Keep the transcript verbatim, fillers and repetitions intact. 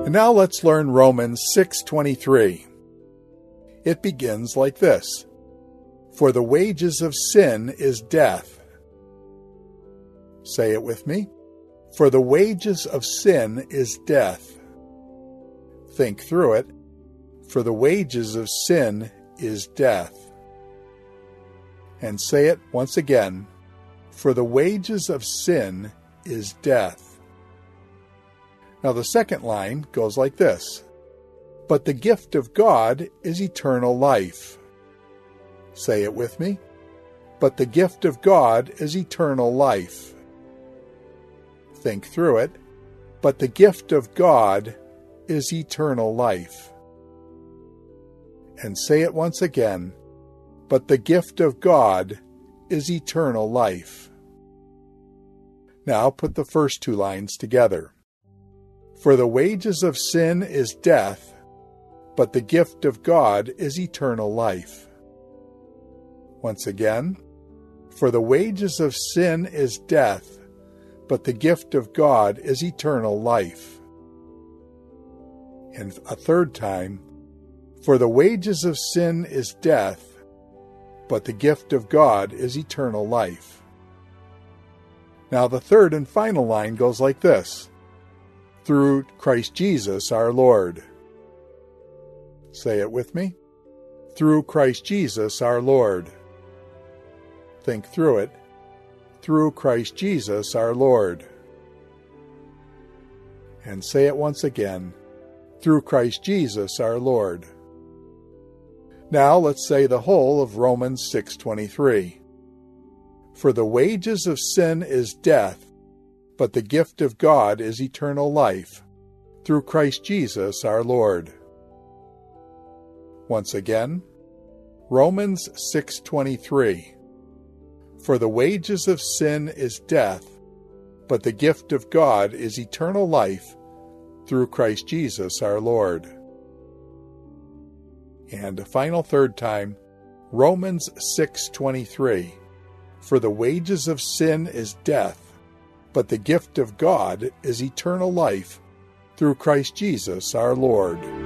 And now let's learn Romans six twenty-three. It begins like this: For the wages of sin is death. Say it with me. For the wages of sin is death. Think through it. For the wages of sin is death. And say it once again. For the wages of sin is death. Now the second line goes like this: But the gift of God is eternal life. Say it with me. But the gift of God is eternal life. Think through it. But the gift of God is eternal life. And say it once again. But the gift of God is eternal life. Now put the first two lines together. For the wages of sin is death, but the gift of God is eternal life. Once again. For the wages of sin is death, but the gift of God is eternal life. And a third time. For the wages of sin is death, but the gift of God is eternal life. Now the third and final line goes like this: Through Christ Jesus our Lord. Say it with me. Through Christ Jesus our Lord. Think through it. Through Christ Jesus our Lord. And say it once again. Through Christ Jesus our Lord. Now let's say the whole of Romans six twenty-three. For the wages of sin is death, but the gift of God is eternal life, through Christ Jesus our Lord. Once again, Romans six twenty-three. For the wages of sin is death, but the gift of God is eternal life, through Christ Jesus our Lord. And a final third time, Romans six twenty-three. For the wages of sin is death, but the gift of God is eternal life, through Christ Jesus our Lord.